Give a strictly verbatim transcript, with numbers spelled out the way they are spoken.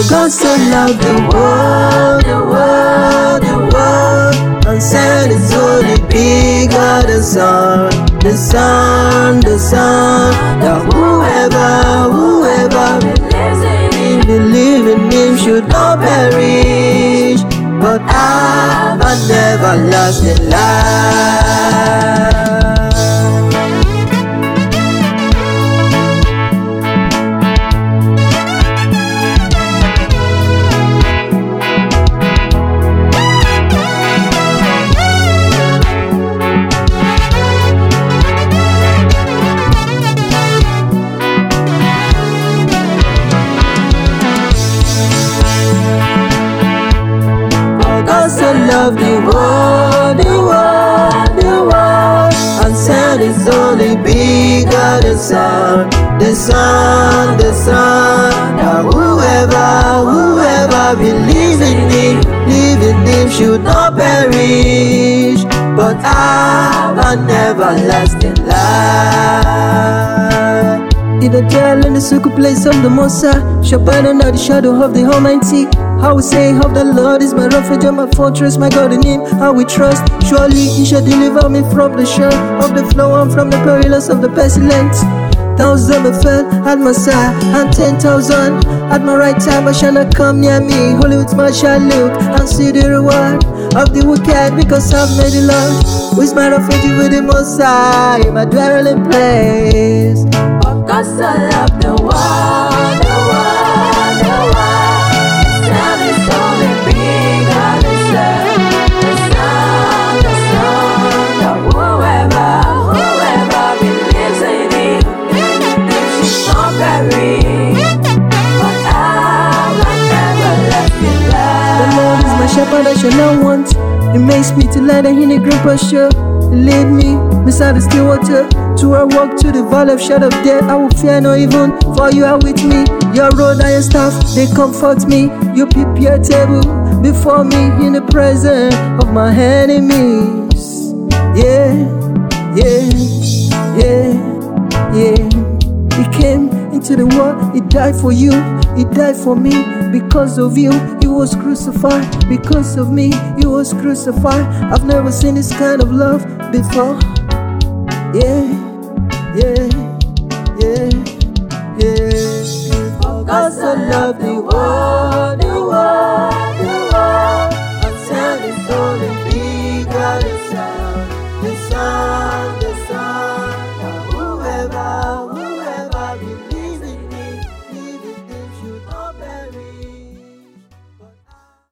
God so loved the world, the world, the world, and sent His only begotten the Son, the Son, the Son, that whoever, whoever believes in Him, believe in Him should not perish, but have an everlasting life. God so loved the world, the world, the world, and sent His only begotten Son, the Son, the Son, that whoever, whoever believes in Him, believe in Him should not perish, but have an everlasting life. In the dwell in the secret place of the Most High, shall abide under the shadow of the Almighty. I will say of the Lord is my refuge and my fortress, my God in Him I will trust. Surely He shall deliver me from the share of the flood and from the perilous of the pestilence. Thousand may fell at my side and ten thousand at my right time, but shall not come near me. Holy with my shall look and see the reward of the wicked, because I've made the Lord, who is my refuge with the Most High, my dwelling place. For God so loved the world, the world, the world, sent His only begotten Son, the Son, the Son, that whoever, whoever believes in Him, they should not perish, but have an everlasting life. The Lord is my shepherd, I shall not want. He makes me to lie down in a green pasture. He lead me beside the still water. To I walk to the valley of shadow of death, I will fear no evil, for You are with me. Your rod and Your staff, they comfort me. You prepare a table before me in the presence of my enemies. Yeah, yeah, yeah, yeah. He came into the world, He died for you, He died for me. Because of You, He was crucified. Because of me, He was crucified. I've never seen this kind of love before. Yeah, yeah, yeah, yeah. For God so loved the world.